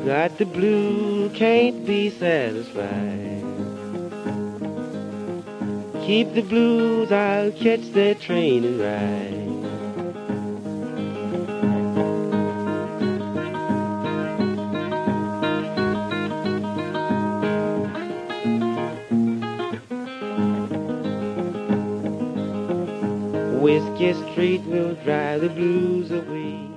Got the blue, can't be satisfied. Keep the blues, I'll catch that train and ride. Whiskey Street will drive the blues away.